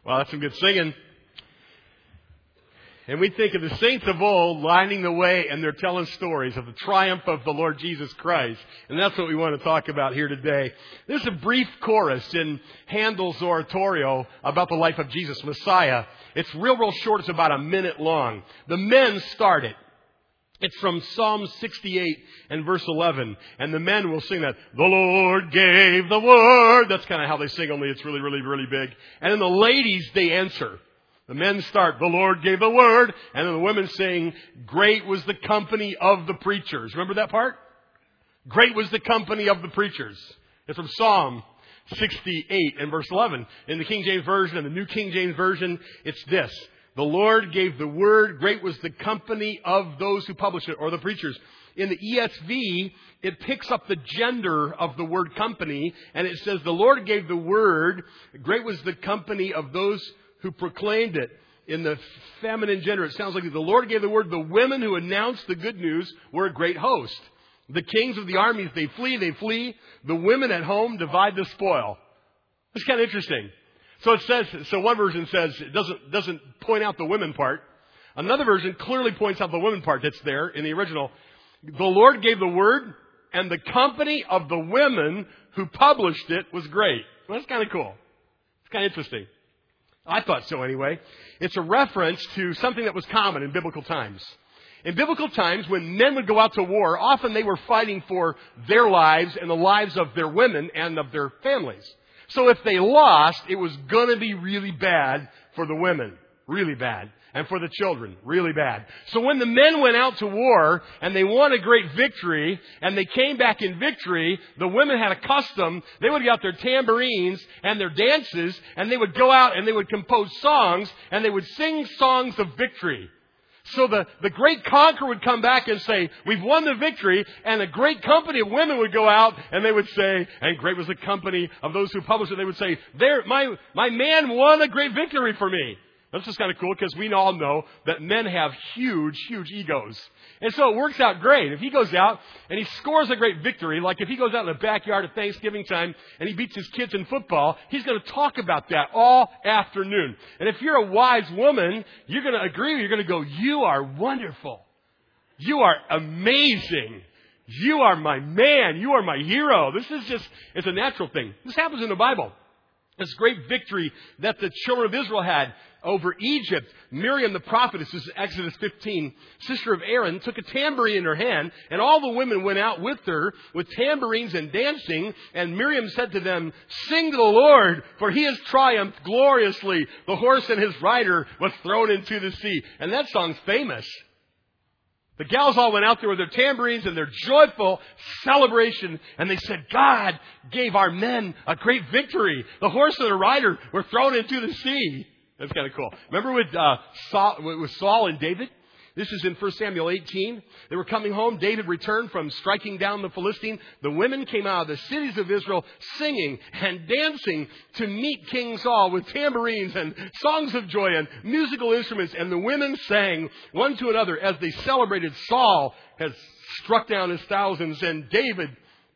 Well, that's some good singing. And we think of the saints of old lining the way, and they're telling stories of the triumph of the Lord Jesus Christ. And that's what we want to talk about here today. There's a brief chorus in Handel's oratorio about the life of Jesus, Messiah. It's real short. It's about a minute long. The men start it. It's from Psalm 68 and verse 11. And the men will sing that. The Lord gave the word. That's kind of how they sing, only it's really, really, really big. And then the ladies, they answer. The men start, the Lord gave the word. And then the women sing, great was the company of the preachers. Remember that part? Great was the company of the preachers. It's from Psalm 68 and verse 11. In the King James Version and the New King James Version, it's this. The Lord gave the word. Great was the company of those who published it, or the preachers. In the ESV, it picks up the gender of the word company, and it says, the Lord gave the word. Great was the company of those who proclaimed it. In the feminine gender, it sounds like the Lord gave the word. The women who announced the good news were a great host. The kings of the armies, they flee, they flee. The women at home divide the spoil. It's kind of interesting. So it says, so one version says it doesn't point out the women part. Another version clearly points out the women part that's there in the original. The Lord gave the word, and the company of the women who published it was great. Well, that's kind of cool. It's kind of interesting. I thought so anyway. It's a reference to something that was common in biblical times. In biblical times, when men would go out to war, often they were fighting for their lives and the lives of their women and of their families. So if they lost, it was going to be really bad for the women. Really bad. And for the children. Really bad. So when the men went out to war and they won a great victory and they came back in victory, the women had a custom. They would get out their tambourines and their dances, and they would go out and they would compose songs, and they would sing songs of victory. So the great conqueror would come back and say, we've won the victory. And a great company of women would go out and they would say, and great was the company of those who published it. They would say, my man won a great victory for me. That's just kind of cool because we all know that men have huge, huge egos. And so it works out great. If he goes out and he scores a great victory, like if he goes out in the backyard at Thanksgiving time and he beats his kids in football, he's going to talk about that all afternoon. And if you're a wise woman, you're going to agree. You're going to go, you are wonderful. You are amazing. You are my man. You are my hero. This is just, it's a natural thing. This happens in the Bible. This great victory that the children of Israel had over Egypt. Miriam the prophetess, this is Exodus 15, sister of Aaron, took a tambourine in her hand, and all the women went out with her with tambourines and dancing. And Miriam said to them, sing to the Lord, for he has triumphed gloriously. The horse and his rider was thrown into the sea. And that song's famous. The gals all went out there with their tambourines and their joyful celebration. And they said, God gave our men a great victory. The horse and the rider were thrown into the sea. That's kind of cool. Remember with Saul and David? This is in 1 Samuel 18. They were coming home. David returned from striking down the Philistine. The women came out of the cities of Israel singing and dancing to meet King Saul with tambourines and songs of joy and musical instruments. And the women sang one to another as they celebrated. Saul has struck down his thousands and David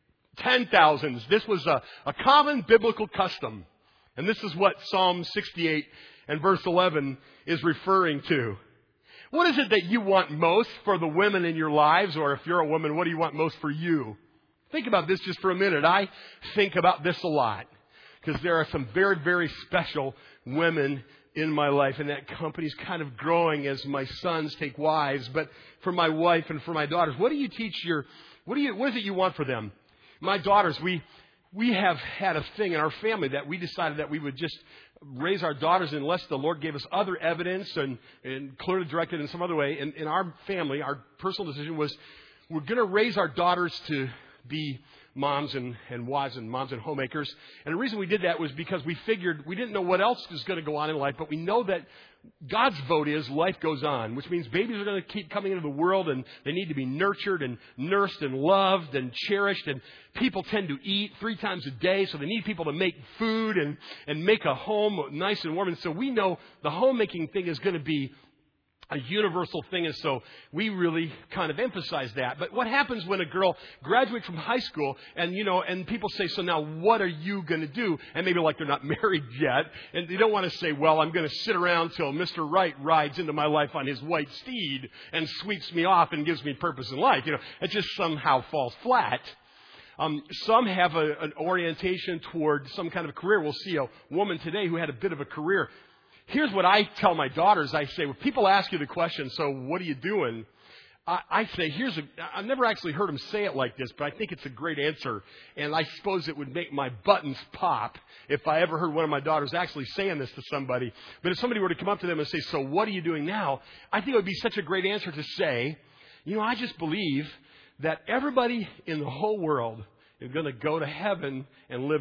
10,000s. This was a common biblical custom. And this is what Psalm 68 and verse 11 is referring to. What is it that you want most for the women in your lives? Or if you're a woman, what do you want most for you? Think about this just for a minute. I think about this a lot because there are some very, very special women in my life, and that company's kind of growing as my sons take wives. But for my wife and for my daughters, what do you teach what is it you want for them? My daughters, we have had a thing in our family that we decided that we would just raise our daughters unless the Lord gave us other evidence and clearly directed in some other way. In our family, our personal decision was we're going to raise our daughters to be moms and wives and moms and homemakers. And the reason we did that was because we figured we didn't know what else was going to go on in life, but we know that God's vote is life goes on, which means babies are going to keep coming into the world and they need to be nurtured and nursed and loved and cherished. And people tend to eat 3 times a day, so they need people to make food and make a home nice and warm. And so we know the homemaking thing is going to be a universal thing, and so we really kind of emphasize that. But what happens when a girl graduates from high school and people say, so now what are you going to do? And maybe like they're not married yet, and they don't want to say, well, I'm going to sit around till Mr. Right rides into my life on his white steed and sweeps me off and gives me purpose in life. It just somehow falls flat. Some have an orientation toward some kind of career. We'll see a woman today who had a bit of a career. Here's what I tell my daughters. I say, when people ask you the question, so what are you doing? I say, I've never actually heard them say it like this, but I think it's a great answer. And I suppose it would make my buttons pop if I ever heard one of my daughters actually saying this to somebody. But if somebody were to come up to them and say, so what are you doing now? I think it would be such a great answer to say, I just believe that everybody in the whole world is going to go to heaven and live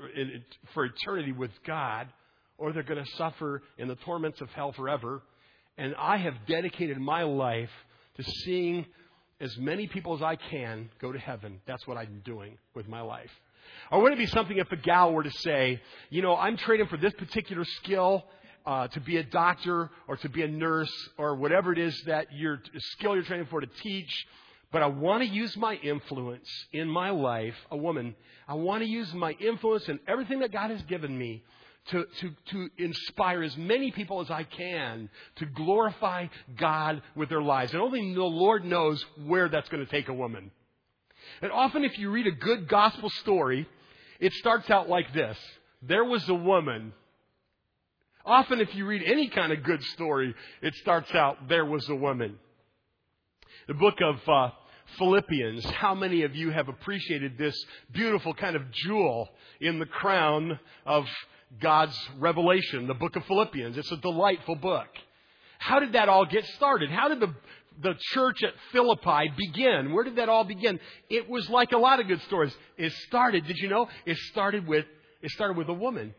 for eternity with God, or they're going to suffer in the torments of hell forever. And I have dedicated my life to seeing as many people as I can go to heaven. That's what I'm doing with my life. Or would it be something if a gal were to say, I'm trading for this particular skill to be a doctor or to be a nurse or whatever it is that skill you're training for to teach, but I want to use my influence in my life, a woman, I want to use my influence and everything that God has given me to inspire as many people as I can to glorify God with their lives. And only the Lord knows where that's going to take a woman. And often if you read a good gospel story, it starts out like this. There was a woman. Often if you read any kind of good story, it starts out, there was a woman. The book of Philippians, how many of you have appreciated this beautiful kind of jewel in the crown of God's revelation, the book of Philippians? It's a delightful book. How did that all get started? How did the church at Philippi begin? Where did that all begin? It was like a lot of good stories. It started, did you know? It started with a woman.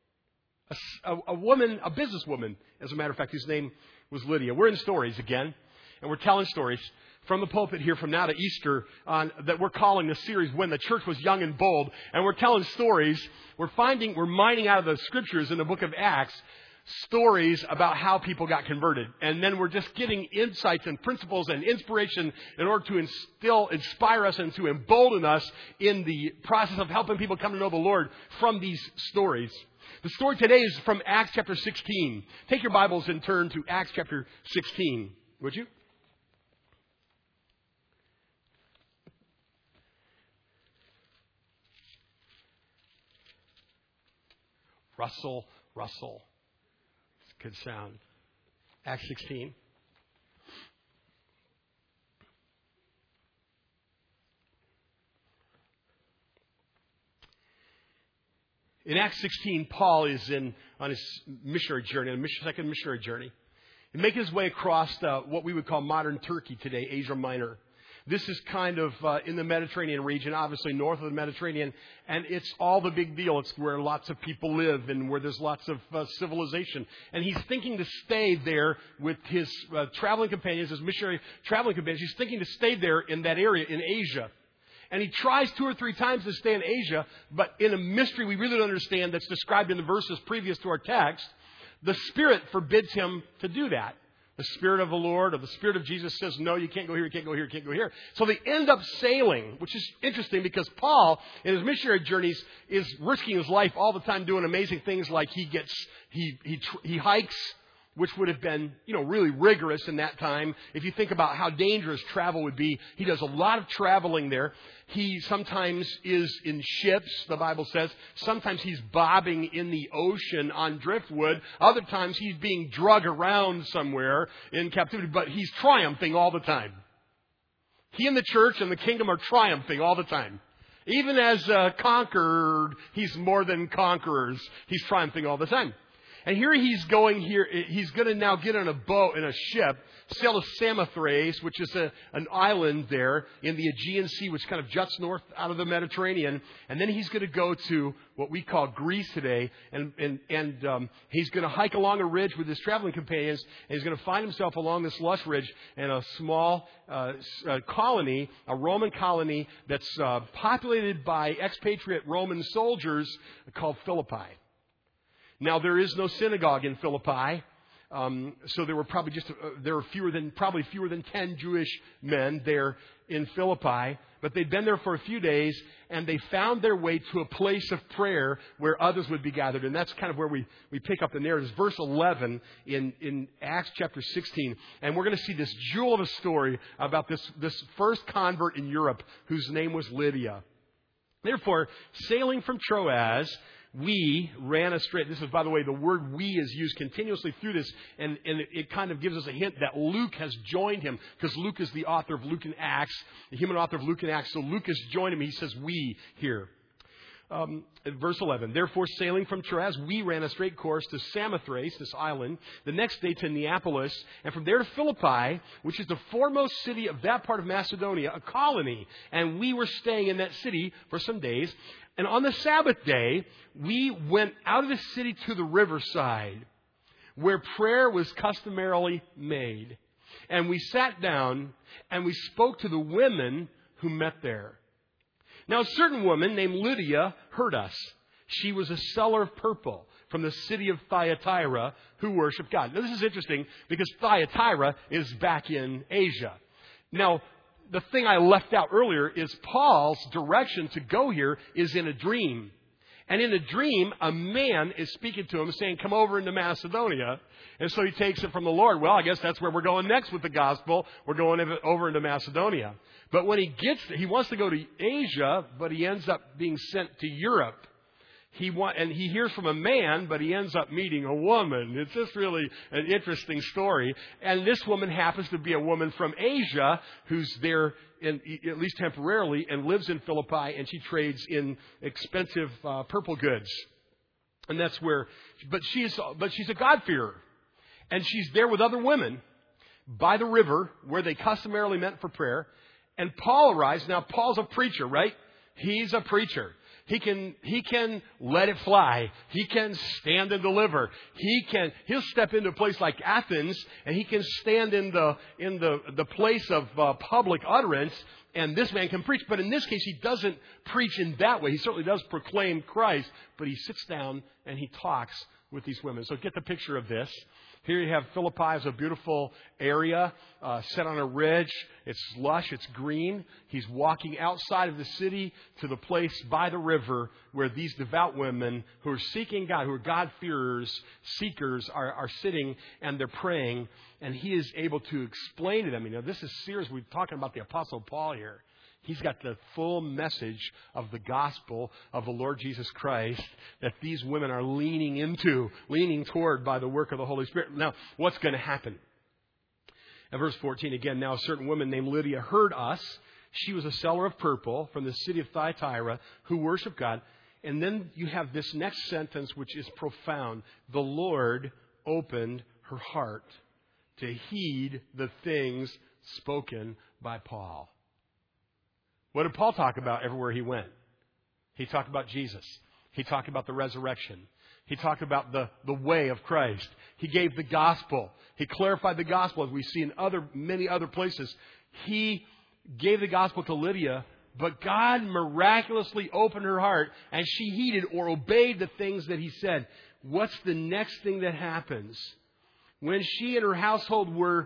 A woman, a businesswoman, as a matter of fact, whose name was Lydia. We're in stories again, and we're telling stories from the pulpit here from now to Easter that we're calling the series When the Church Was Young and Bold. And we're telling stories. We're mining out of the scriptures in the book of Acts stories about how people got converted. And then we're just getting insights and principles and inspiration in order to inspire us and to embolden us in the process of helping people come to know the Lord from these stories. The story today is from Acts chapter 16. Take your Bibles and turn to Acts chapter 16, would you? Russell. It's a good sound. Acts 16. In Acts 16, Paul is on his missionary journey, second missionary journey. He's making his way across what we would call modern Turkey today, Asia Minor. This is kind of in the Mediterranean region, obviously north of the Mediterranean, and it's all the big deal. It's where lots of people live and where there's lots of civilization. And he's thinking to stay there with his traveling companions, his missionary traveling companions. He's thinking to stay there in that area in Asia. And he tries 2 or 3 times to stay in Asia, but in a mystery we really don't understand that's described in the verses previous to our text, the Spirit forbids him to do that. The Spirit of the Lord or the Spirit of Jesus says, no, you can't go here, you can't go here, you can't go here. So they end up sailing, which is interesting because Paul, in his missionary journeys, is risking his life all the time doing amazing things like he hikes, which would have been, really rigorous in that time. If you think about how dangerous travel would be, he does a lot of traveling there. He sometimes is in ships, the Bible says. Sometimes he's bobbing in the ocean on driftwood. Other times he's being dragged around somewhere in captivity, but he's triumphing all the time. He and the church and the kingdom are triumphing all the time. Even as conquered, he's more than conquerors. He's triumphing all the time. And he's going to now get on a boat, in a ship, sail to Samothrace, which is an island there in the Aegean Sea, which kind of juts north out of the Mediterranean. And then he's going to go to what we call Greece today. And he's going to hike along a ridge with his traveling companions. And he's going to find himself along this lush ridge in a small colony, a Roman colony that's populated by expatriate Roman soldiers called Philippi. Now, there is no synagogue in Philippi. So there were probably probably fewer than 10 Jewish men there in Philippi. But they'd been there for a few days, and they found their way to a place of prayer where others would be gathered. And that's kind of where we pick up the narrative. It's verse 11 in Acts chapter 16. And we're going to see this jewel of a story about this first convert in Europe whose name was Lydia. Therefore, sailing from Troas, we ran astray. This is, by the way, the word "we" is used continuously through this, and it kind of gives us a hint that Luke has joined him, because Luke is the author of Luke and Acts, the human author of Luke and Acts. So Luke has joined him. He says "we" here. Verse 11, therefore, sailing from Troas, we ran a straight course to Samothrace, this island, the next day to Neapolis, and from there to Philippi, which is the foremost city of that part of Macedonia, a colony. And we were staying in that city for some days. And on the Sabbath day, we went out of the city to the riverside, where prayer was customarily made. And we sat down, and we spoke to the women who met there. Now, a certain woman named Lydia heard us. She was a seller of purple from the city of Thyatira who worshiped God. Now, this is interesting because Thyatira is back in Asia. Now, the thing I left out earlier is Paul's direction to go here is in a dream. And in a dream, a man is speaking to him saying, come over into Macedonia. And so he takes it from the Lord. Well, I guess that's where we're going next with the gospel. We're going over into Macedonia. But when he gets there, he wants to go to Asia, but he ends up being sent to Europe. And he hears from a man, but he ends up meeting a woman. It's just really an interesting story. And this woman happens to be a woman from Asia who's there, at least temporarily, and lives in Philippi, and she trades in expensive purple goods. And that's where, but she's a God-fearer. And she's there with other women by the river where they customarily met for prayer. And Paul arrives. Now, Paul's a preacher, right? He's a preacher. He can let it fly. He can stand and deliver. He'll step into a place like Athens, and he can stand in the place of public utterance, and this man can preach. But in this case, he doesn't preach in that way. He certainly does proclaim Christ, but he sits down and he talks with these women. So get the picture of this. Here you have Philippi as a beautiful area set on a ridge. It's lush. It's green. He's walking outside of the city to the place by the river where these devout women who are seeking God, who are God-fearers, seekers, are sitting and they're praying. And he is able to explain to them. You know, this is serious. We're talking about the Apostle Paul here. He's got the full message of the gospel of the Lord Jesus Christ that these women are leaning toward by the work of the Holy Spirit. Now, what's going to happen? At verse 14 again, now a certain woman named Lydia heard us. She was a seller of purple from the city of Thyatira who worshiped God. And then you have this next sentence, which is profound. The Lord opened her heart to heed the things spoken by Paul. What did Paul talk about everywhere he went? He talked about Jesus. He talked about the resurrection. He talked about the way of Christ. He gave the gospel. He clarified the gospel as we see in many other places. He gave the gospel to Lydia, but God miraculously opened her heart and she heeded or obeyed the things that he said. What's the next thing that happens? When she and her household were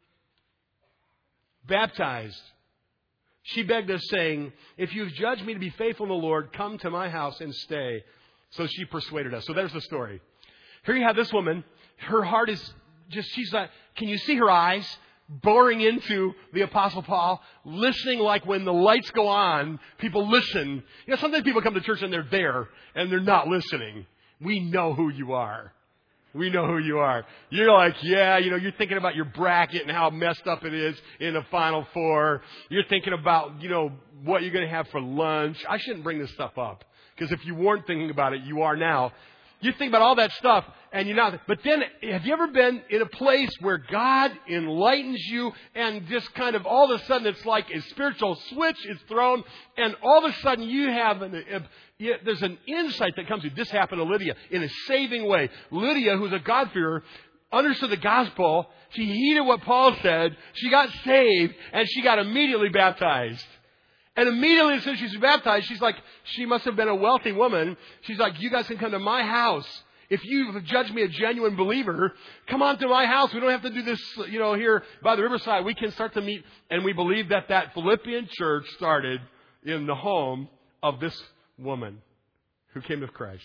baptized, she begged us, saying, if you've judged me to be faithful in the Lord, come to my house and stay. So she persuaded us. So there's the story. Here you have this woman. Her heart is just, she's like, can you see her eyes boring into the Apostle Paul, listening like when the lights go on, people listen. You know, sometimes people come to church and they're there and they're not listening. We know who you are. We know who you are. You're like, yeah, you know, you're thinking about your bracket and how messed up it is in the Final Four. You're thinking about, you know, what you're going to have for lunch. I shouldn't bring this stuff up because if you weren't thinking about it, you are now. You think about all that stuff and you're not. But then, have you ever been in a place where God enlightens you and just kind of all of a sudden it's like a spiritual switch is thrown and all of a sudden you have there's an insight that comes to you. This happened to Lydia in a saving way. Lydia, who's a God-fearer, understood the gospel. She heeded what Paul said. She got saved and she got immediately baptized. And immediately as soon as she's baptized, she's like, she must have been a wealthy woman. She's like, you guys can come to my house. If you judge me a genuine believer, come on to my house. We don't have to do this, here by the riverside. We can start to meet. And we believe that Philippian church started in the home of this woman who came to Christ.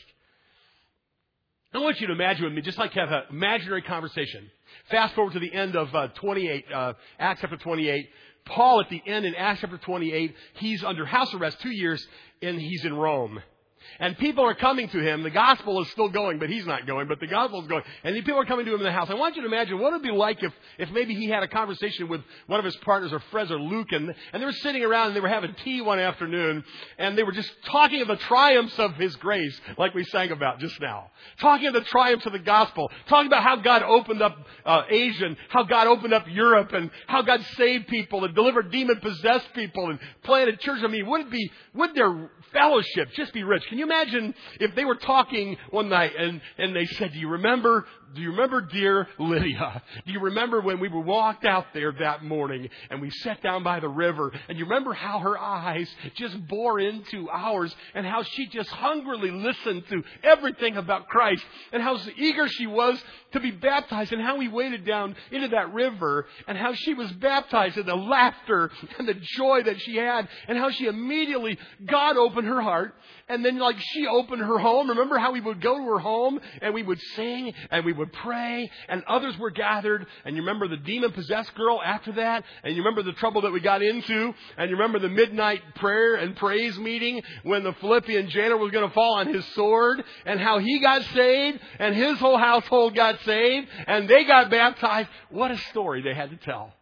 I want you to imagine with me, just like have an imaginary conversation. Fast forward to the end of Acts chapter 28. Paul at the end in Acts chapter 28, he's under house arrest 2 years, and he's in Rome. And people are coming to him. The gospel is still going, but he's not going. But the gospel is going. And people are coming to him in the house. I want you to imagine what it would be like if maybe he had a conversation with one of his partners or friends or Luke. And they were sitting around and they were having tea one afternoon. And they were just talking of the triumphs of His grace, like we sang about just now. Talking of the triumphs of the gospel. Talking about how God opened up Asia and how God opened up Europe and how God saved people and delivered demon-possessed people and planted churches. I mean, would their fellowship just be rich? Can you imagine if they were talking one night and they said, do you remember, dear Lydia? Do you remember when we walked out there that morning and we sat down by the river, and you remember how her eyes just bore into ours and how she just hungrily listened to everything about Christ and how eager she was to be baptized, and how we waded down into that river and how she was baptized, and the laughter and the joy that she had, and how she immediately, God opened her heart. And then like she opened her home. Remember how we would go to her home and we would sing and we would pray and others were gathered. And you remember the demon-possessed girl after that. And you remember the trouble that we got into. And you remember the midnight prayer and praise meeting when the Philippian jailer was going to fall on his sword. And how he got saved and his whole household got saved. And they got baptized. What a story they had to tell.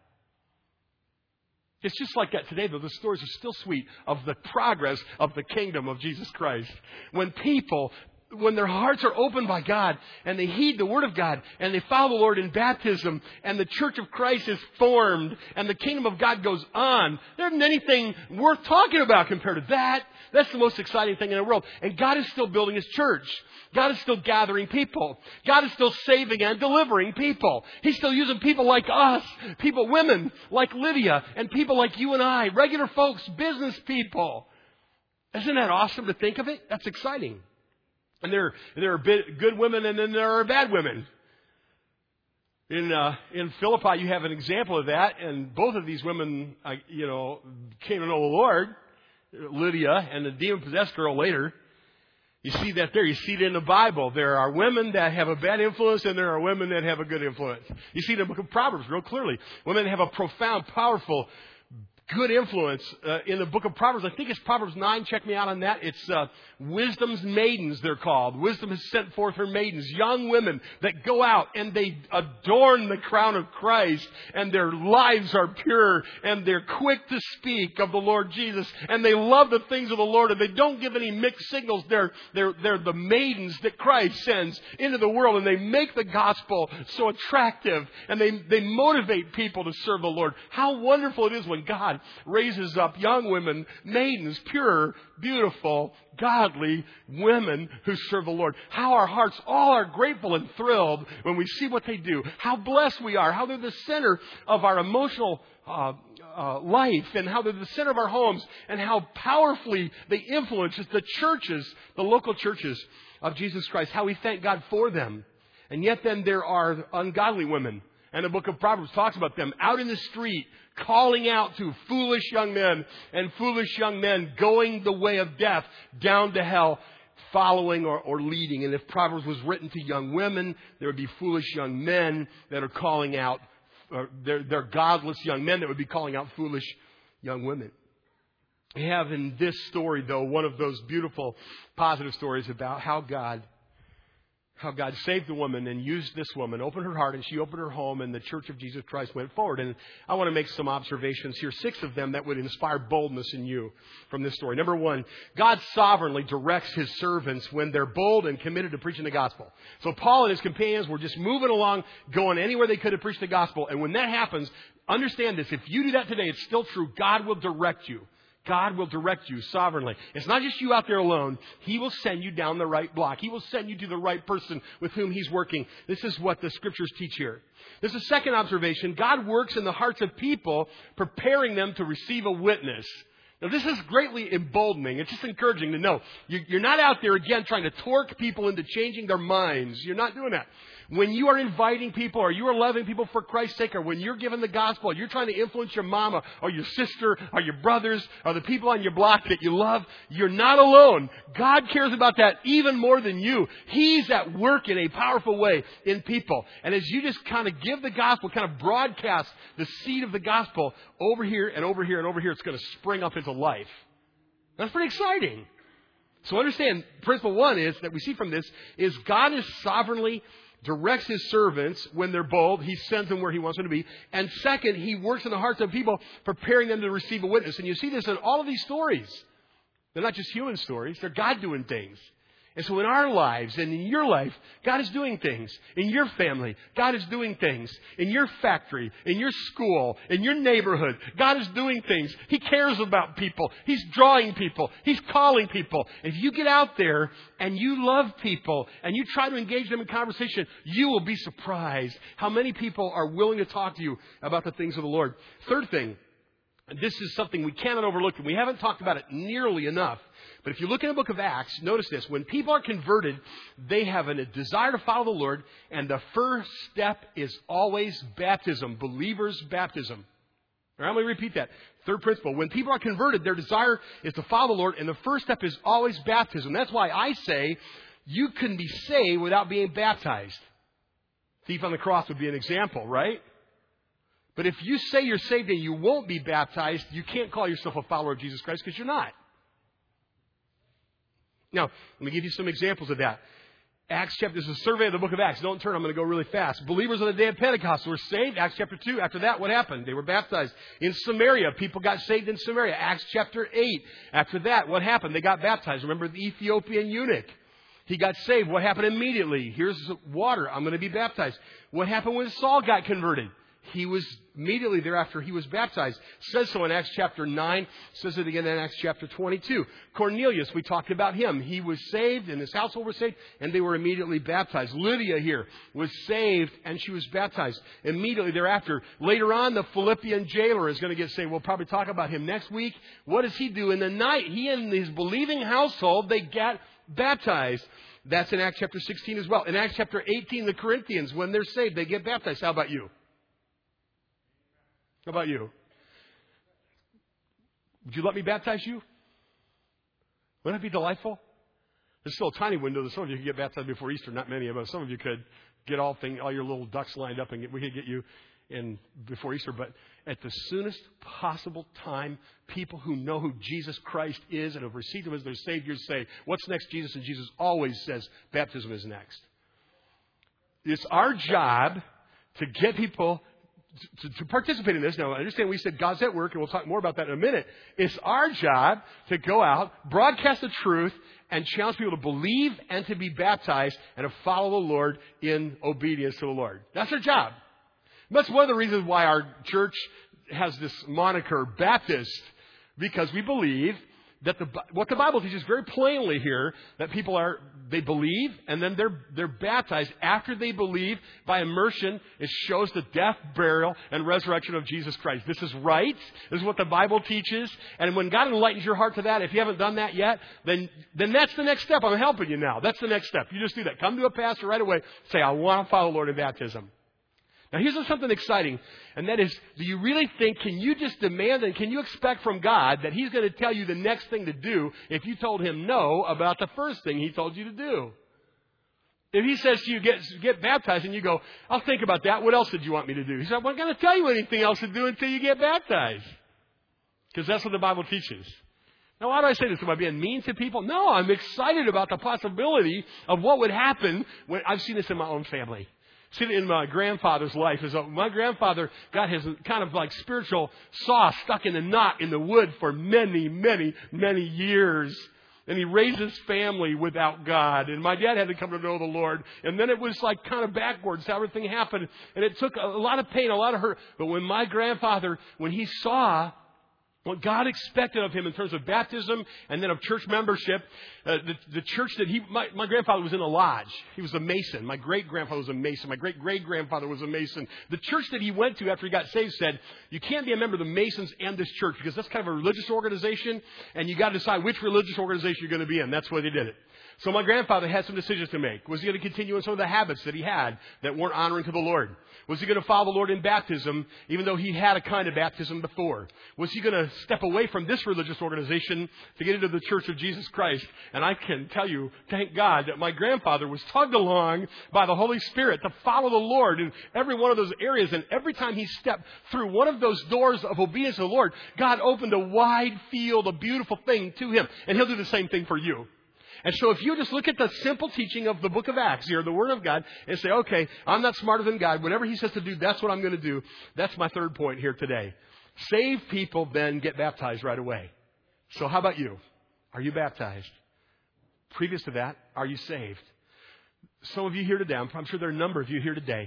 It's just like that today, though. The stories are still sweet of the progress of the kingdom of Jesus Christ. When their hearts are opened by God and they heed the Word of God and they follow the Lord in baptism and the church of Christ is formed and the kingdom of God goes on, there isn't anything worth talking about compared to that. That's the most exciting thing in the world. And God is still building His church. God is still gathering people. God is still saving and delivering people. He's still using people like us, women like Lydia, and people like you and I, regular folks, business people. Isn't that awesome to think of it? That's exciting. And there are good women and then there are bad women. In Philippi, you have an example of that. And both of these women, came to know the Lord. Lydia and the demon-possessed girl later. You see that there. You see it in the Bible. There are women that have a bad influence and there are women that have a good influence. You see it in the book of Proverbs real clearly. Women have a profound, powerful, good influence in the book of Proverbs. I think it's Proverbs 9. Check me out on that. It's wisdom's maidens, they're called. Wisdom has sent forth her maidens, young women that go out and they adorn the crown of Christ, and their lives are pure and they're quick to speak of the Lord Jesus, and they love the things of the Lord, and they don't give any mixed signals. They're the maidens that Christ sends into the world, and they make the gospel so attractive, and they motivate people to serve the Lord. How wonderful it is when God raises up young women, maidens, pure, beautiful, godly women who serve the Lord. How our hearts all are grateful and thrilled when we see what they do. How blessed we are. How they're the center of our emotional life, and how they're the center of our homes, and how powerfully they influence the churches, the local churches of Jesus Christ. How we thank God for them. And yet then there are ungodly women. And the book of Proverbs talks about them out in the street, calling out to foolish young men, and foolish young men going the way of death down to hell, following or leading. And if Proverbs was written to young women, there would be foolish young men that are calling out, they're godless young men that would be calling out foolish young women. We have in this story, though, one of those beautiful, positive stories about how God saved the woman and used this woman, opened her heart, and she opened her home, and the Church of Jesus Christ went forward. And I want to make some observations here, 6 of them that would inspire boldness in you from this story. Number 1, God sovereignly directs His servants when they're bold and committed to preaching the gospel. So Paul and his companions were just moving along, going anywhere they could to preach the gospel. And when that happens, understand this, if you do that today, it's still true. God will direct you. God will direct you sovereignly. It's not just you out there alone. He will send you down the right block. He will send you to the right person with whom He's working. This is what the Scriptures teach here. There's a second observation. God works in the hearts of people, preparing them to receive a witness. Now, this is greatly emboldening. It's just encouraging to know you're not out there, again, trying to torque people into changing their minds. You're not doing that. When you are inviting people or you are loving people for Christ's sake, or when you're giving the gospel, you're trying to influence your mama or your sister or your brothers or the people on your block that you love, you're not alone. God cares about that even more than you. He's at work in a powerful way in people. And as you just kind of give the gospel, kind of broadcast the seed of the gospel over here and over here and over here, it's going to spring up into life. That's pretty exciting. So understand, principle one is that we see from this is God is sovereignly directs His servants when they're bold. He sends them where He wants them to be. And second, He works in the hearts of people, preparing them to receive a witness. And you see this in all of these stories. They're not just human stories. They're God doing things. And so in our lives and in your life, God is doing things. In your family, God is doing things. In your factory, in your school, in your neighborhood, God is doing things. He cares about people. He's drawing people. He's calling people. If you get out there and you love people and you try to engage them in conversation, you will be surprised how many people are willing to talk to you about the things of the Lord. Third thing, and this is something we cannot overlook, and we haven't talked about it nearly enough. But if you look in the book of Acts, notice this. When people are converted, they have a desire to follow the Lord, and the first step is always baptism, believers' baptism. All right, I'm going to repeat that. Third principle. When people are converted, their desire is to follow the Lord, and the first step is always baptism. That's why I say you can be saved without being baptized. Thief on the cross would be an example, right? But if you say you're saved and you won't be baptized, you can't call yourself a follower of Jesus Christ because you're not. Now, let me give you some examples of that. Acts chapter, this is a survey of the book of Acts. Don't turn, I'm going to go really fast. Believers on the day of Pentecost were saved. Acts chapter 2. After that, what happened? They were baptized. In Samaria, people got saved in Samaria. Acts chapter 8. After that, what happened? They got baptized. Remember the Ethiopian eunuch? He got saved. What happened immediately? Here's water. I'm going to be baptized. What happened when Saul got converted? He was immediately thereafter, he was baptized. Says so in Acts chapter 9. Says it again in Acts chapter 22. Cornelius, we talked about him. He was saved and his household were saved and they were immediately baptized. Lydia here was saved and she was baptized immediately thereafter. Later on, the Philippian jailer is going to get saved. We'll probably talk about him next week. What does he do? In the night, he and his believing household, they get baptized. That's in Acts chapter 16 as well. In Acts chapter 18, the Corinthians, when they're saved, they get baptized. How about you? How about you? Would you let me baptize you? Wouldn't that be delightful? There's still a tiny window that some of you could get baptized before Easter. Not many of us. Some of you could get all your little ducks lined up and we could get you in before Easter. But at the soonest possible time, people who know who Jesus Christ is and have received Him as their Savior say, what's next, Jesus? And Jesus always says, baptism is next. It's our job to get people to participate in this. Now, I understand we said God's at work, and we'll talk more about that in a minute. It's our job to go out, broadcast the truth, and challenge people to believe and to be baptized and to follow the Lord in obedience to the Lord. That's our job. That's one of the reasons why our church has this moniker, Baptist, because we believe that what the Bible teaches very plainly here, that people they believe and then they're baptized. After they believe by immersion, it shows the death, burial, and resurrection of Jesus Christ. This is right. This is what the Bible teaches. And when God enlightens your heart to that, if you haven't done that yet, then that's the next step. I'm helping you now. That's the next step. You just do that. Come to a pastor right away. Say, I want to follow the Lord in baptism. Now, here's something exciting, and that is, do you really think, can you just demand and can you expect from God that He's going to tell you the next thing to do if you told Him no about the first thing He told you to do? If He says to you, get baptized, and you go, I'll think about that. What else did you want me to do? He said, I'm not going to tell you anything else to do until you get baptized. Because that's what the Bible teaches. Now, why do I say this? Am I being mean to people? No, I'm excited about the possibility of what would happen when I've seen this in my own family. See it in my grandfather's life. My grandfather got his kind of like spiritual saw stuck in a knot in the wood for many, many, many years. And he raised his family without God. And my dad had to come to know the Lord. And then it was like kind of backwards how everything happened. And it took a lot of pain, a lot of hurt. But when my grandfather, when he saw What God expected of him in terms of baptism and then of church membership, the church that my grandfather was in a lodge. He was a Mason. My great-grandfather was a Mason. My great-great-grandfather was a Mason. The church that he went to after he got saved said, you can't be a member of the Masons and this church because that's kind of a religious organization, and you got to decide which religious organization you're going to be in. That's why they did it. So my grandfather had some decisions to make. Was he going to continue in some of the habits that he had that weren't honoring to the Lord? Was he going to follow the Lord in baptism, even though he had a kind of baptism before? Was he going to step away from this religious organization to get into the Church of Jesus Christ? And I can tell you, thank God, that my grandfather was tugged along by the Holy Spirit to follow the Lord in every one of those areas. And every time he stepped through one of those doors of obedience to the Lord, God opened a wide field, a beautiful thing to him. And he'll do the same thing for you. And so if you just look at the simple teaching of the book of Acts here, the Word of God, and say, okay, I'm not smarter than God. Whatever He says to do, that's what I'm going to do. That's my third point here today. Save people, then get baptized right away. So how about you? Are you baptized? Previous to that, are you saved? Some of you here today, I'm sure there are a number of you here today.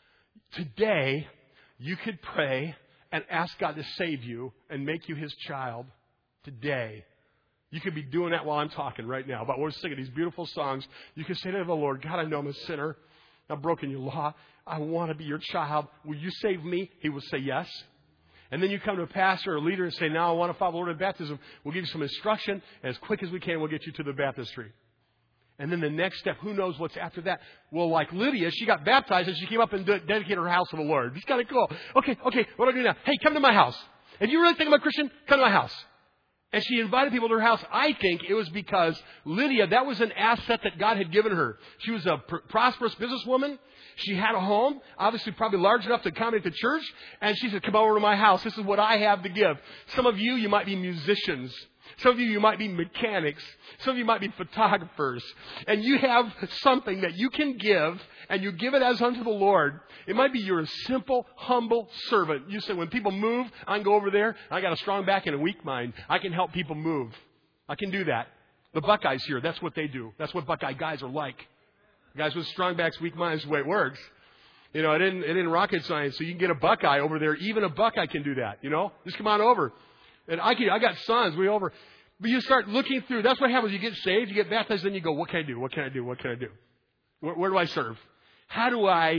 Today, you could pray and ask God to save you and make you His child today. You could be doing that while I'm talking right now. But we're singing these beautiful songs. You can say to the Lord, God, I know I'm a sinner. I've broken your law. I want to be your child. Will you save me? He will say yes. And then you come to a pastor or a leader and say, now I want to follow the Lord in baptism. We'll give you some instruction. And as quick as we can, we'll get you to the baptistry. And then the next step, who knows what's after that? Well, like Lydia, she got baptized and she came up and dedicated her house to the Lord. It's kind of cool. Okay, what do I do now? Hey, come to my house. If you really think I'm a Christian, come to my house. And she invited people to her house. I think it was because Lydia, that was an asset that God had given her. She was a prosperous businesswoman. She had a home, obviously probably large enough to accommodate the church. And she said, come over to my house. This is what I have to give. Some of you might be musicians. Some of you might be mechanics. Some of you might be photographers. And you have something that you can give, and you give it as unto the Lord. It might be you're a simple, humble servant. You say, when people move, I can go over there. I got a strong back and a weak mind. I can help people move. I can do that. The Buckeyes here, that's what they do. That's what Buckeye guys are like. Guys with strong backs, weak minds, the way it works. You know, it isn't rocket science. So you can get a Buckeye over there. Even a Buckeye can do that, you know. Just come on over. And I got sons way over. But you start looking through. That's what happens. You get saved, you get baptized, then you go, what can I do? What can I do? What can I do? Where do I serve? How do I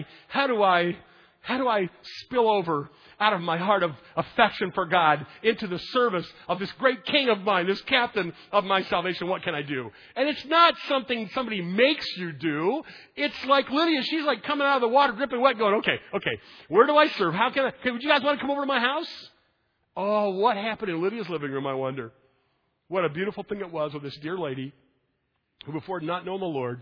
spill over out of my heart of affection for God into the service of this great King of mine, this captain of my salvation? What can I do? And it's not something somebody makes you do. It's like Lydia. She's like coming out of the water dripping wet going, okay, where do I serve? How can I? Would you guys want to come over to my house? Oh, what happened in Lydia's living room, I wonder. What a beautiful thing it was with this dear lady who before had not known the Lord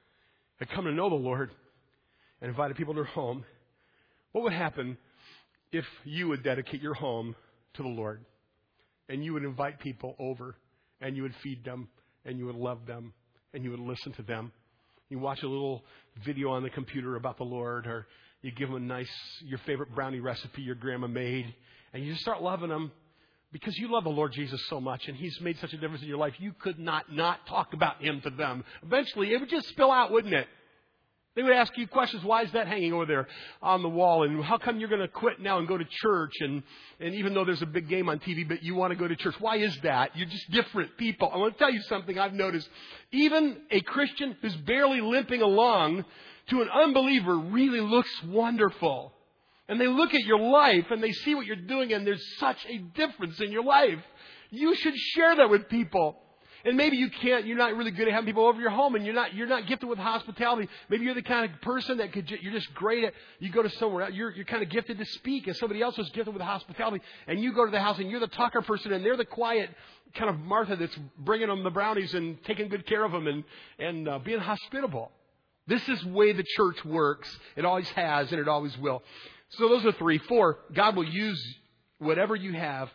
had come to know the Lord and invited people to her home. What would happen if you would dedicate your home to the Lord and you would invite people over and you would feed them and you would love them and you would listen to them? You watch a little video on the computer about the Lord, or you give them your favorite brownie recipe your grandma made, and you just start loving them because you love the Lord Jesus so much and He's made such a difference in your life. You could not talk about Him to them. Eventually, it would just spill out, wouldn't it? They would ask you questions. Why is that hanging over there on the wall? And how come you're going to quit now and go to church? And even though there's a big game on TV, but you want to go to church. Why is that? You're just different people. I want to tell you something I've noticed. Even a Christian who's barely limping along to an unbeliever really looks wonderful. And they look at your life and they see what you're doing, and there's such a difference in your life. You should share that with people. And maybe you can't, you're not really good at having people over your home, and you're not gifted with hospitality. Maybe you're the kind of person that you're just great at, you go to somewhere else, you're kind of gifted to speak, and somebody else is gifted with hospitality, and you go to the house and you're the talker person, and they're the quiet kind of Martha that's bringing them the brownies and taking good care of them and being hospitable. This is the way the church works. It always has, and it always will. So those are 3. 4, God will use whatever you have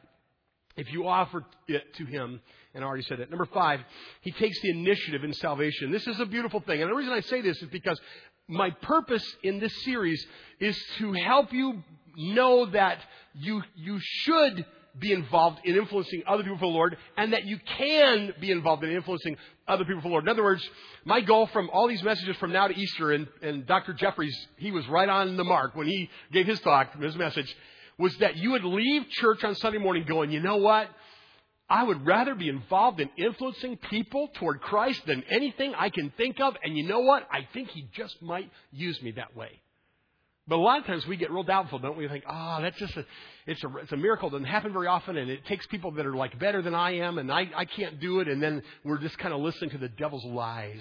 if you offer it to Him. And I already said it. Number 5, He takes the initiative in salvation. This is a beautiful thing. And the reason I say this is because my purpose in this series is to help you know that you should be involved in influencing other people for the Lord, and that you can be involved in influencing other people for the Lord. In other words, my goal from all these messages from now to Easter, and Dr. Jeffries, he was right on the mark when he gave his talk, his message, was that you would leave church on Sunday morning going, you know what? I would rather be involved in influencing people toward Christ than anything I can think of. And you know what? I think He just might use me that way. But a lot of times we get real doubtful, don't we? We think, that's just it's a miracle. It doesn't happen very often. And it takes people that are like better than I am. And I can't do it. And then we're just kind of listening to the devil's lies.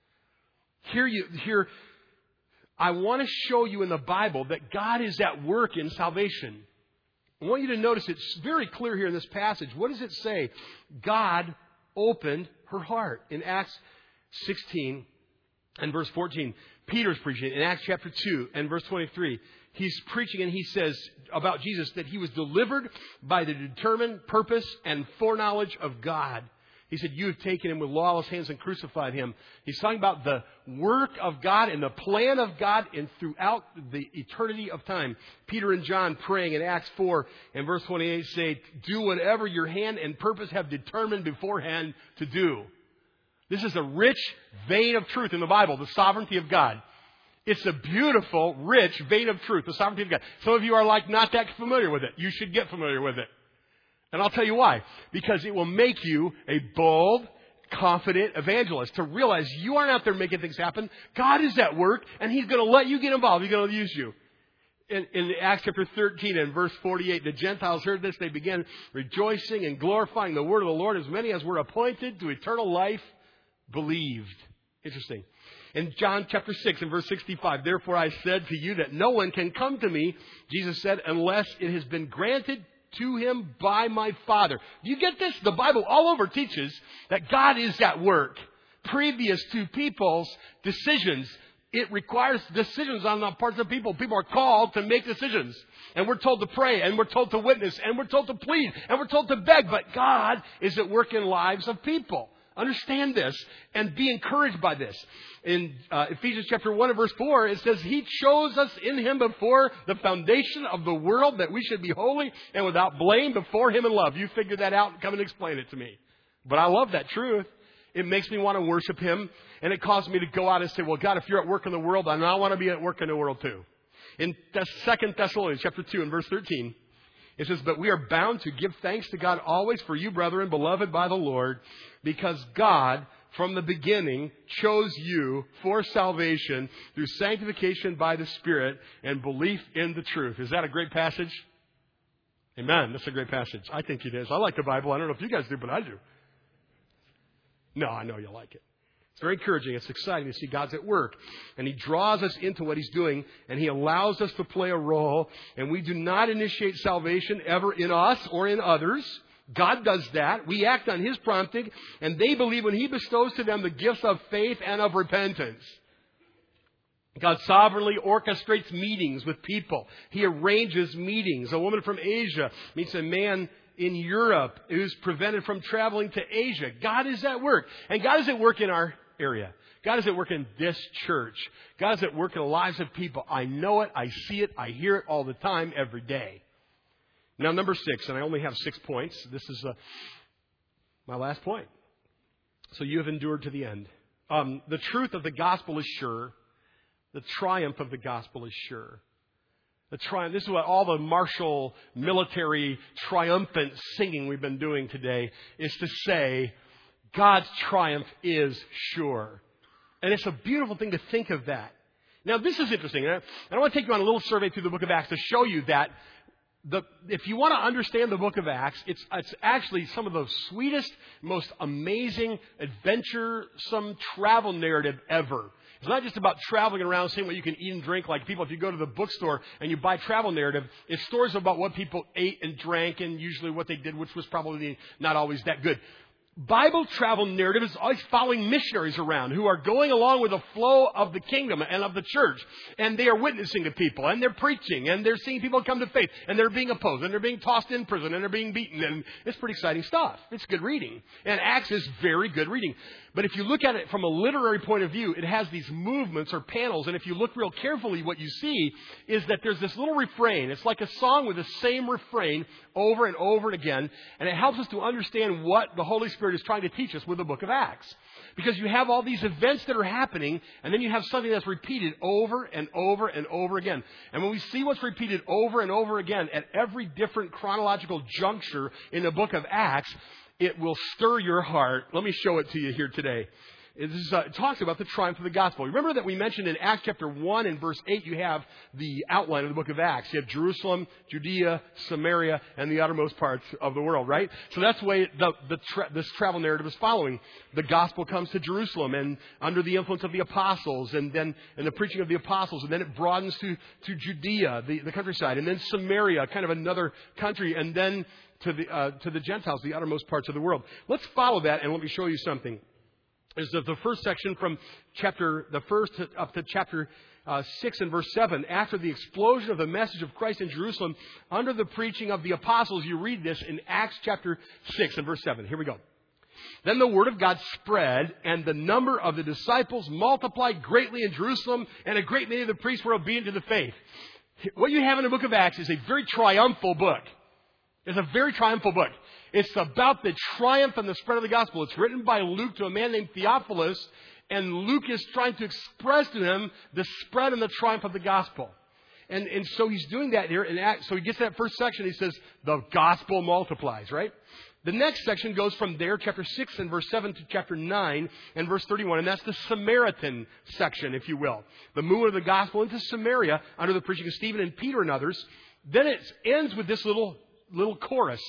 Here, I want to show you in the Bible that God is at work in salvation. I want you to notice it's very clear here in this passage. What does it say? God opened her heart. In Acts 16 and verse 14, Peter's preaching. In Acts chapter 2 and verse 23, he's preaching and he says about Jesus that He was delivered by the determined purpose and foreknowledge of God. He said, you have taken Him with lawless hands and crucified Him. He's talking about the work of God and the plan of God and throughout the eternity of time. Peter and John praying in Acts 4 and verse 28 say, do whatever your hand and purpose have determined beforehand to do. This is a rich vein of truth in the Bible, the sovereignty of God. It's a beautiful, rich vein of truth, the sovereignty of God. Some of you are not that familiar with it. You should get familiar with it. And I'll tell you why. Because it will make you a bold, confident evangelist. To realize you aren't out there making things happen. God is at work and He's going to let you get involved. He's going to use you. In Acts chapter 13 and verse 48, the Gentiles heard this. They began rejoicing and glorifying the word of the Lord. As many as were appointed to eternal life believed. Interesting. In John chapter 6 and verse 65, therefore I said to you that no one can come to me, Jesus said, unless it has been granted to Him by my Father. Do you get this? The Bible all over teaches that God is at work. Previous to people's decisions, it requires decisions on the parts of people. People are called to make decisions. And we're told to pray, and we're told to witness, and we're told to plead, and we're told to beg. But God is at work in lives of people. Understand this and be encouraged by this. In Ephesians chapter 1 and verse 4, it says, He chose us in Him before the foundation of the world that we should be holy and without blame before Him in love. You figure that out and come and explain it to me. But I love that truth. It makes me want to worship Him. And it causes me to go out and say, well, God, if you're at work in the world, then I want to be at work in the world too. In 2 Thessalonians chapter 2 and verse 13, it says, but we are bound to give thanks to God always for you, brethren, beloved by the Lord, because God from the beginning chose you for salvation through sanctification by the Spirit and belief in the truth. Is that a great passage? Amen. That's a great passage. I think it is. I like the Bible. I don't know if you guys do, but I do. No, I know you like it. It's very encouraging. It's exciting to see God's at work. And He draws us into what He's doing. And He allows us to play a role. And we do not initiate salvation ever in us or in others. God does that. We act on His prompting. And they believe when He bestows to them the gifts of faith and of repentance. God sovereignly orchestrates meetings with people. He arranges meetings. A woman from Asia meets a man in Europe who's prevented from traveling to Asia. God is at work. And God is at work in our area. God is at work in this church. God is at work in the lives of people. I know it. I see it. I hear it all the time, every day. Now, number 6, and I only have 6 points. This is my last point. So you have endured to the end. The truth of the gospel is sure. The triumph of the gospel is sure. The triumph. This is what all the martial military triumphant singing we've been doing today is to say, God's triumph is sure. And it's a beautiful thing to think of that. Now, this is interesting. And I want to take you on a little survey through the book of Acts to show you that if you want to understand the book of Acts, it's actually some of the sweetest, most amazing, adventuresome travel narrative ever. It's not just about traveling around, seeing what you can eat and drink. Like people, if you go to the bookstore and you buy travel narrative, it's stories about what people ate and drank and usually what they did, which was probably not always that good. Bible travel narrative is always following missionaries around who are going along with the flow of the kingdom and of the church. And they are witnessing to people and they're preaching and they're seeing people come to faith and they're being opposed and they're being tossed in prison and they're being beaten. And it's pretty exciting stuff. It's good reading. And Acts is very good reading. But if you look at it from a literary point of view, it has these movements or panels. And if you look real carefully, what you see is that there's this little refrain. It's like a song with the same refrain over and over and again. And it helps us to understand what the Holy Spirit Spirit is trying to teach us with the book of Acts. Because you have all these events that are happening, and then you have something that's repeated over and over and over again. And when we see what's repeated over and over again at every different chronological juncture in the book of Acts, it will stir your heart. Let me show it to you here today. It talks about the triumph of the gospel. Remember that we mentioned in Acts chapter 1 and verse 8, you have the outline of the book of Acts. You have Jerusalem, Judea, Samaria, and the uttermost parts of the world, right? So that's the way this travel narrative is following. The gospel comes to Jerusalem and under the influence of the apostles and the preaching of the apostles. And then it broadens to Judea, the countryside. And then Samaria, kind of another country. And then to the Gentiles, the uttermost parts of the world. Let's follow that and let me show you something. Is the first section from up to chapter 6 and verse 7. After the explosion of the message of Christ in Jerusalem, under the preaching of the apostles, you read this in Acts chapter 6 and verse 7. Here we go. Then the word of God spread, and the number of the disciples multiplied greatly in Jerusalem, and a great many of the priests were obedient to the faith. What you have in the book of Acts is a very triumphal book. It's a very triumphal book. It's about the triumph and the spread of the gospel. It's written by Luke to a man named Theophilus, and Luke is trying to express to him the spread and the triumph of the gospel. And so he's doing that here in Acts. So he gets to that first section. He says, the gospel multiplies, right? The next section goes from there, chapter 6 and verse 7 to chapter 9 and verse 31. And that's the Samaritan section, if you will. The movement of the gospel into Samaria under the preaching of Stephen and Peter and others. Then it ends with this little chorus.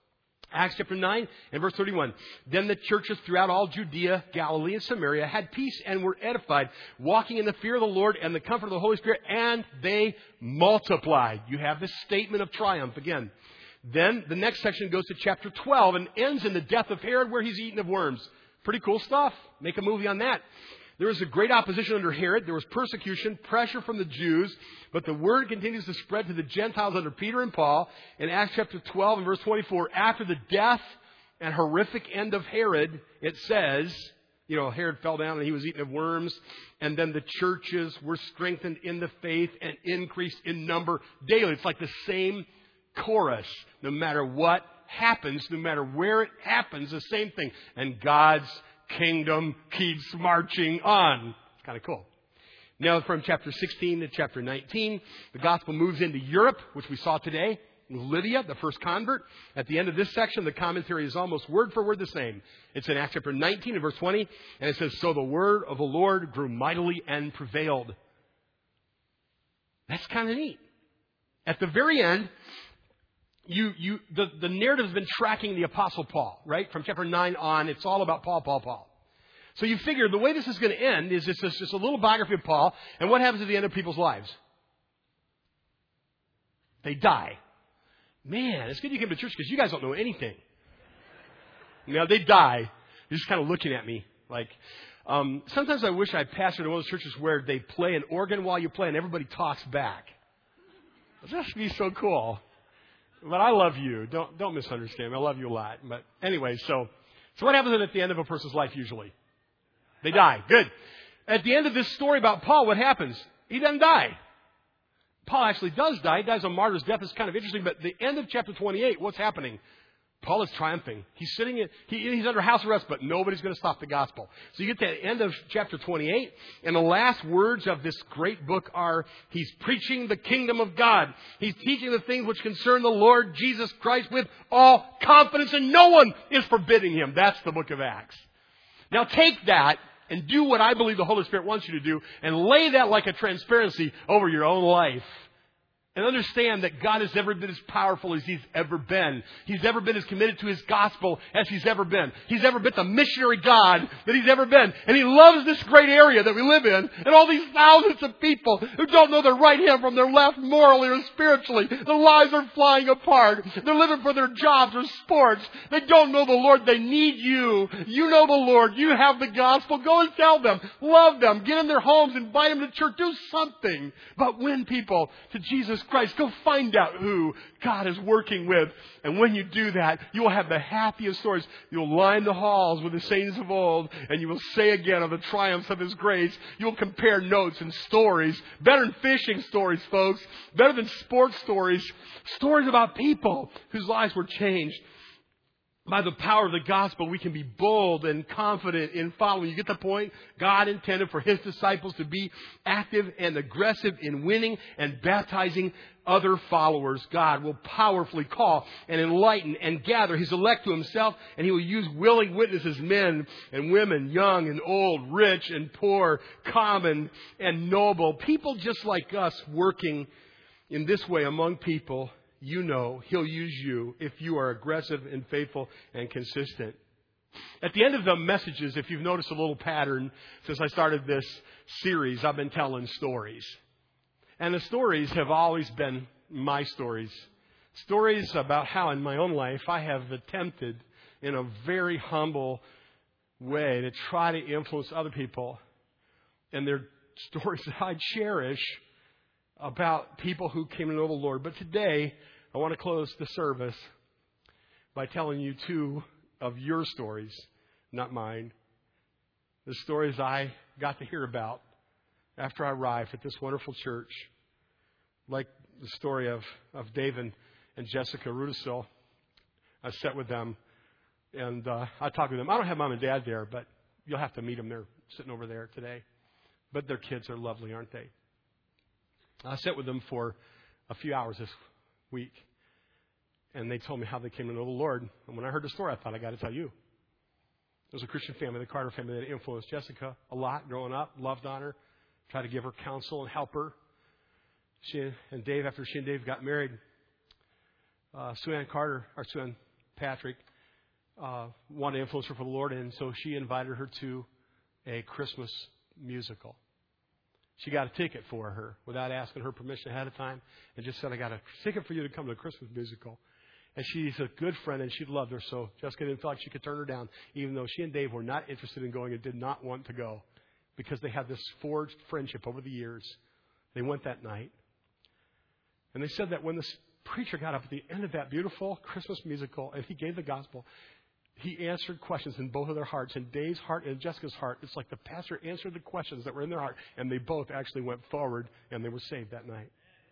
Acts chapter 9 and verse 31. Then the churches throughout all Judea, Galilee, and Samaria had peace and were edified, walking in the fear of the Lord and the comfort of the Holy Spirit, and they multiplied. You have this statement of triumph again. Then the next section goes to chapter 12 and ends in the death of Herod, where he's eaten of worms. Pretty cool stuff. Make a movie on that. There was a great opposition under Herod. There was persecution, pressure from the Jews. But the word continues to spread to the Gentiles under Peter and Paul. In Acts chapter 12 and verse 24, after the death and horrific end of Herod, it says, Herod fell down and he was eaten of worms. And then the churches were strengthened in the faith and increased in number daily. It's like the same chorus. No matter what happens, no matter where it happens, the same thing. And God's kingdom keeps marching on. It's kind of cool. Now from chapter 16 to chapter 19, the gospel moves into Europe, which we saw today. Lydia, the first convert. At the end of this section, the commentary is almost word for word the same. It's in Acts chapter 19 and verse 20. And it says, so the word of the Lord grew mightily and prevailed. That's kind of neat. At the very end, the narrative has been tracking the Apostle Paul, right? From chapter 9 on, it's all about Paul. So you figure the way this is going to end is it's just a little biography of Paul. And what happens at the end of people's lives? They die. Man, it's good you came to church because you guys don't know anything. They die. You're just kind of looking at me like, sometimes I wish I pastored in one of those churches where they play an organ while you play and everybody talks back. That would be so cool. But I love you. Don't misunderstand me. I love you a lot. But anyway, so what happens at the end of a person's life usually? They die. Good. At the end of this story about Paul, what happens? He doesn't die. Paul actually does die. He dies a martyr's death. It's kind of interesting. But the end of chapter 28, what's happening? Paul is triumphing. He's he's under house arrest, but nobody's going to stop the gospel. So you get to the end of chapter 28, and the last words of this great book are, he's preaching the kingdom of God. He's teaching the things which concern the Lord Jesus Christ with all confidence, and no one is forbidding him. That's the book of Acts. Now take that and do what I believe the Holy Spirit wants you to do, and lay that like a transparency over your own life. And understand that God has never been as powerful as He's ever been. He's never been as committed to His gospel as He's ever been. He's never been the missionary God that He's ever been. And He loves this great area that we live in. And all these thousands of people who don't know their right hand from their left morally or spiritually. Their lives are flying apart. They're living for their jobs or sports. They don't know the Lord. They need you. You know the Lord. You have the gospel. Go and tell them. Love them. Get in their homes. Invite them to church. Do something. But win people to Jesus Christ. Go find out who God is working with. And when you do that, you will have the happiest stories. You'll line the halls with the saints of old, and you will say again of the triumphs of His grace. You'll compare notes and stories. Better than fishing stories, folks. Better than sports stories. Stories about people whose lives were changed. by the power of the gospel, we can be bold and confident in following. You get the point? God intended for His disciples to be active and aggressive in winning and baptizing other followers. God will powerfully call and enlighten and gather His elect to Himself, and He will use willing witnesses, men and women, young and old, rich and poor, common and noble, people just like us working in this way among people. You know He'll use you if you are aggressive and faithful and consistent. At the end of the messages, if you've noticed a little pattern since I started this series, I've been telling stories. And the stories have always been my stories. Stories about how in my own life I have attempted in a very humble way to try to influence other people. And they're stories that I cherish about people who came to know the Lord. But today, I want to close the service by telling you two of your stories, not mine. The stories I got to hear about after I arrived at this wonderful church. Like the story of Dave and Jessica Rudisil. I sat with them and I talked with them. I don't have mom and dad there, but you'll have to meet them. They're sitting over there today. But their kids are lovely, aren't they? I sat with them for a few hours this week, and they told me how they came to know the Lord. And when I heard the story, I thought, I got to tell you. It was a Christian family, the Carter family, that influenced Jessica a lot growing up, loved on her, tried to give her counsel and help her. She and Dave, after she and Dave got married, Sue Ann Patrick, wanted to influence her for the Lord, and so she invited her to a Christmas musical. She got a ticket for her without asking her permission ahead of time and just said, I got a ticket for you to come to the Christmas musical. And she's a good friend and she loved her, so Jessica didn't feel like she could turn her down, even though she and Dave were not interested in going and did not want to go because they had this forged friendship over the years. They went that night. And they said that when this preacher got up at the end of that beautiful Christmas musical and he gave the gospel, he answered questions in both of their hearts. In Dave's heart and Jessica's heart, it's like the pastor answered the questions that were in their heart, and they both actually went forward, and they were saved that night.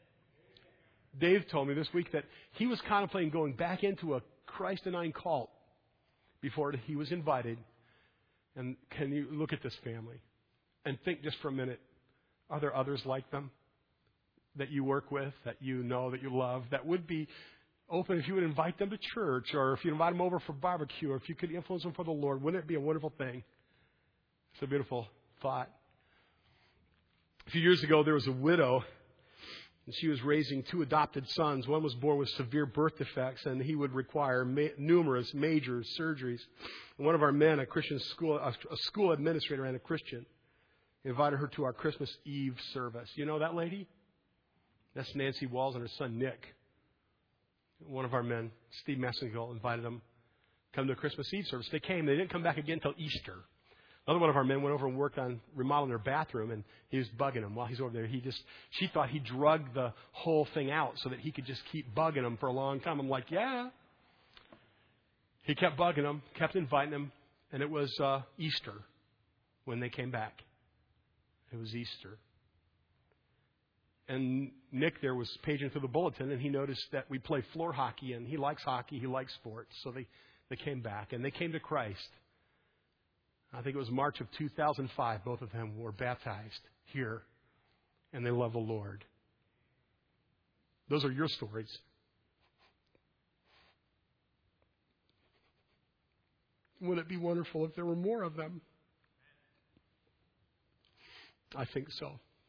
Dave told me this week that he was contemplating going back into a Christ-denying cult before he was invited. And can you look at this family and think just for a minute, are there others like them that you work with, that you know, that you love, that would be open if you would invite them to church, or if you invite them over for barbecue, or if you could influence them for the Lord? Wouldn't it be a wonderful thing? It's a beautiful thought. A few years ago, there was a widow, and she was raising two adopted sons. One was born with severe birth defects, and he would require numerous major surgeries. And one of our men, a Christian school, a school administrator and a Christian, invited her to our Christmas Eve service. You know that lady? That's Nancy Walls and her son Nick. One of our men, Steve Massengill, invited them to come to a Christmas Eve service. They came. They didn't come back again until Easter. Another one of our men went over and worked on remodeling their bathroom, and he was bugging them while he's over there. She thought he drugged the whole thing out so that he could just keep bugging them for a long time. I'm like, yeah. He kept bugging them, kept inviting them, and it was Easter when they came back. It was Easter. And Nick there was paging through the bulletin, and he noticed that we play floor hockey, and he likes hockey, he likes sports. So they came back, and they came to Christ. I think it was March of 2005. Both of them were baptized here, and they love the Lord. Those are your stories. Wouldn't it be wonderful if there were more of them? I think so.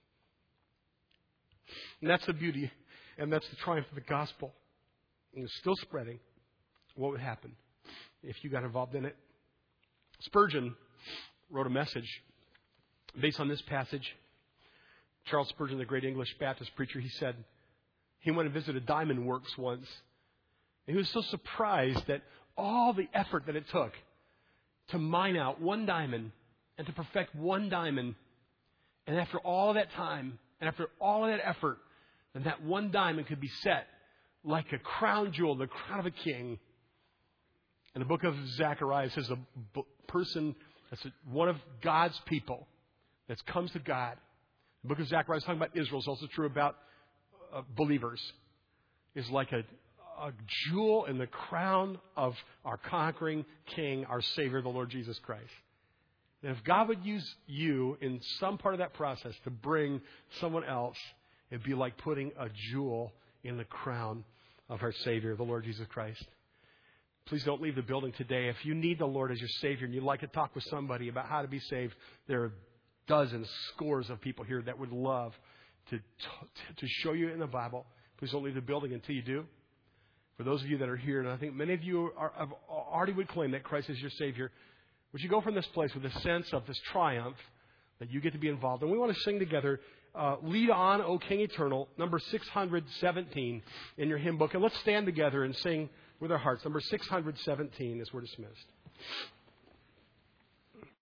And that's the beauty, and that's the triumph of the gospel. And it's still spreading. What would happen if you got involved in it? Spurgeon wrote a message based on this passage. Charles Spurgeon, the great English Baptist preacher, he said he went and visited Diamond Works once. And he was so surprised that all the effort that it took to mine out one diamond and to perfect one diamond, and after all of that time, and after all of that effort, then that one diamond could be set like a crown jewel, the crown of a king. In the book of Zechariah, it says the person that's one of God's people that comes to God. The book of Zechariah is talking about Israel. It's also true about believers. Is like a a jewel in the crown of our conquering King, our Savior, the Lord Jesus Christ. And if God would use you in some part of that process to bring someone else, it'd be like putting a jewel in the crown of our Savior, the Lord Jesus Christ. Please don't leave the building today. If you need the Lord as your Savior and you'd like to talk with somebody about how to be saved, there are dozens, scores of people here that would love to show you in the Bible. Please don't leave the building until you do. For those of you that are here, and I think many of you have already would claim that Christ is your Savior, would you go from this place with a sense of this triumph that you get to be involved in? We want to sing together, Lead On, O King Eternal, number 617 in your hymn book. And let's stand together and sing with our hearts. Number 617 as we're dismissed.